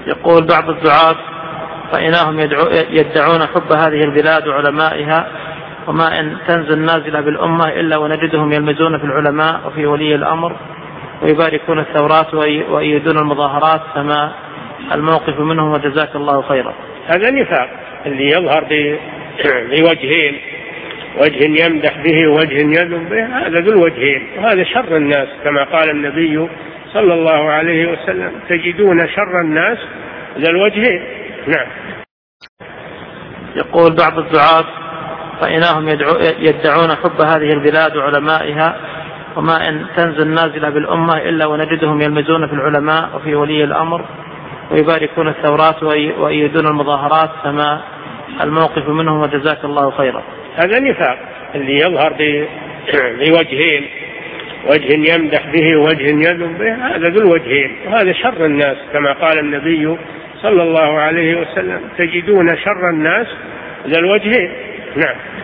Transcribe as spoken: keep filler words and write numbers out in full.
يقول بعض الدعاة رأيناهم يدعون حب هذه البلاد وعلمائها، وما إن تنزل نازلة بالأمة إلا ونجدهم يلمزون في العلماء وفي ولي الأمر ويباركون الثورات ويؤيدون المظاهرات، فما الموقف منهم وجزاك الله خيرا؟ هذا نفاق اللي يظهر بوجهين، وجه يمدح به ووجه يذم به، هذا ذو الوجهين، وهذا شر الناس كما قال النبي صلى الله عليه وسلم: تجدون شر الناس ذا الوجهين. نعم. يقول بعض الدعاة رأيناهم يدعون حب هذه البلاد وعلمائها، وما إن تنزل نازلة بالأمة إلا ونجدهم يلمزون في العلماء وفي ولي الأمر ويباركون الثورات ويؤيدون المظاهرات، فما الموقف منهم وجزاك الله خيرا؟ هذا نفاق اللي يظهر بوجهين، وجه يمدح به ووجه يذم به، هذا ذو الوجهين، وهذا شر الناس كما قال النبي صلى الله عليه وسلم: تجدون شر الناس ذا الوجهين. نعم.